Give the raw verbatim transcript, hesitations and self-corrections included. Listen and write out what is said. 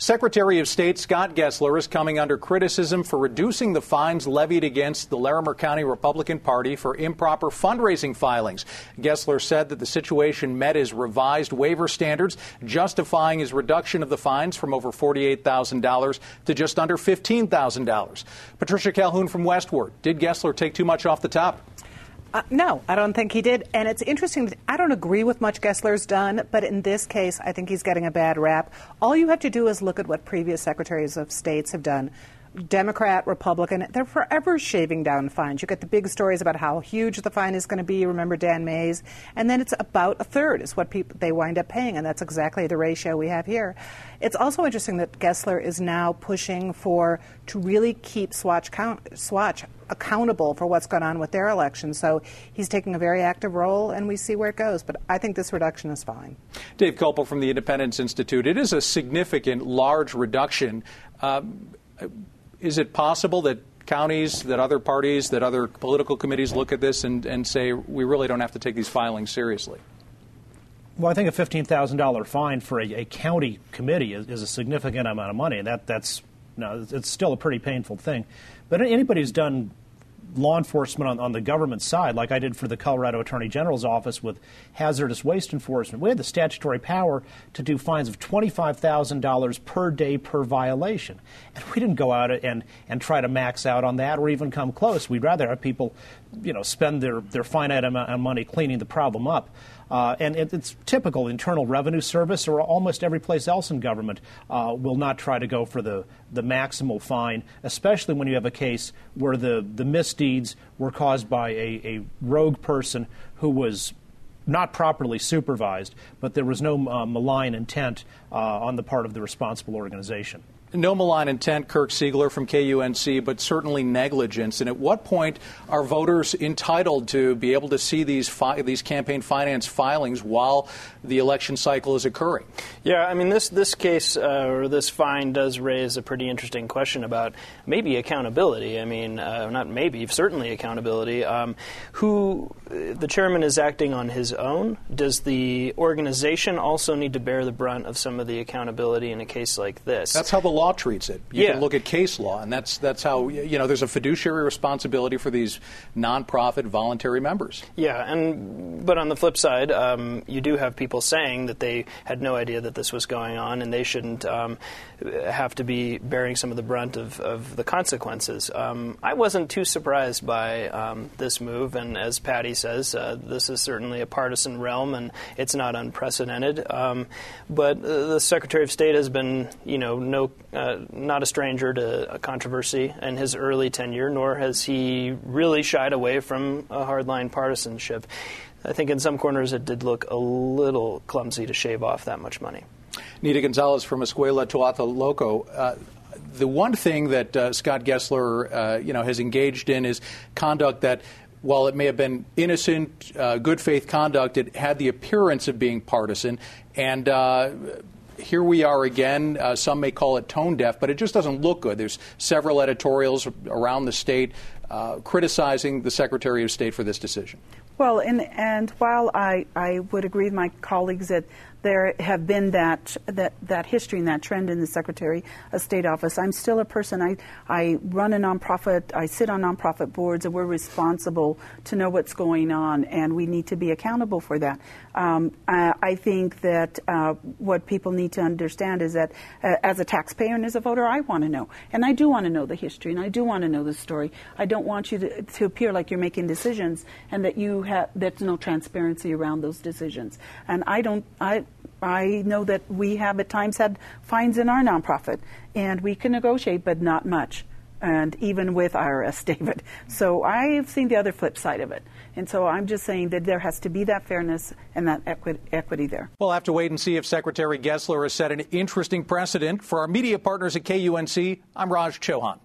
Secretary of State Scott Gessler is coming under criticism for reducing the fines levied against the Larimer County Republican Party for improper fundraising filings. Gessler said that the situation met his revised waiver standards, justifying his reduction of the fines from over forty-eight thousand dollars to just under fifteen thousand dollars. Patricia Calhoun from Westward. Did Gessler take too much off the top? Uh, no, I don't think he did. And it's interesting. I don't agree with much Gessler's done, but in this case, I think he's getting a bad rap. All you have to do is look at what previous secretaries of states have done. Democrat, Republican, they're forever shaving down fines. You get the big stories about how huge the fine is going to be. Remember Dan Mays? And then it's about a third is what people they wind up paying, and that's exactly the ratio we have here. It's also interesting that Gessler is now pushing for to really keep Swatch, count, Swatch accountable for what's going on with their election. So he's taking a very active role, and we see where it goes. But I think this reduction is fine. Dave Kopel from the Independence Institute. It is a significant, large reduction. Um, Is it possible that counties, that other parties, that other political committees look at this and, and say, we really don't have to take these filings seriously? Well, I think a fifteen thousand dollars fine for a, a county committee is, is a significant amount of money, and that, that's no, it's still a pretty painful thing. But anybody who's done law enforcement on, on the government side, like I did for the Colorado Attorney General's office with hazardous waste enforcement, we had the statutory power to do fines of twenty-five thousand dollars per day per violation. And we didn't go out and, and try to max out on that or even come close. We'd rather have people, you know, spend their, their finite amount of money cleaning the problem up. Uh, and it, it's typical. Internal Revenue Service or almost every place else in government uh, will not try to go for the, the maximal fine, especially when you have a case where the, the misdeeds were caused by a, a rogue person who was not properly supervised, but there was no uh, malign intent uh, on the part of the responsible organization. No malign intent, Kirk Siegler from K U N C, but certainly negligence. And at what point are voters entitled to be able to see these fi- these campaign finance filings while the election cycle is occurring? Yeah, I mean, this this case uh, or this fine does raise a pretty interesting question about maybe accountability. I mean, uh, not maybe, certainly accountability. Um, who the chairman is acting on his own? Does the organization also need to bear the brunt of some of the accountability in a case like this? That's how the law treats it. You yeah. can look at case law, and that's that's how, you know, there's a fiduciary responsibility for these nonprofit voluntary members. Yeah, and but on the flip side, um, you do have people saying that they had no idea that this was going on, and they shouldn't um, have to be bearing some of the brunt of, of the consequences. Um, I wasn't too surprised by um, this move, and as Patty says, uh, this is certainly a partisan realm, and it's not unprecedented. Um, but uh, the Secretary of State has been, you know, no. Uh, not a stranger to a controversy in his early tenure, nor has he really shied away from a hardline partisanship. I think in some corners it did look a little clumsy to shave off that much money. Nita Gonzalez from Escuela Tlatelolco. Uh, the one thing that uh, Scott Gessler, uh, you know, has engaged in is conduct that, while it may have been innocent, uh, good faith conduct, it had the appearance of being partisan. And uh, here we are again. Uh, some may call it tone deaf, but it just doesn't look good. There's several editorials around the state uh, criticizing the Secretary of State for this decision. Well, and, and while I, I would agree with my colleagues that there have been that, that that history and that trend in the Secretary of State office, I'm still a person. I, I run a nonprofit. I sit on nonprofit boards, and we're responsible to know what's going on, and we need to be accountable for that. Um, I, I think that uh, what people need to understand is that uh, as a taxpayer and as a voter, I want to know. And I do want to know the history, and I do want to know the story. I don't want you to, to appear like you're making decisions and that you have there's no transparency around those decisions. And I don't I I know that we have at times had fines in our nonprofit, and we can negotiate, but not much. And even with I R S, David. So I've seen the other flip side of it. And so I'm just saying that there has to be that fairness and that equi- equity there. We'll have to wait and see if Secretary Gessler has set an interesting precedent. For our media partners at K U N C, I'm Raj Chauhan.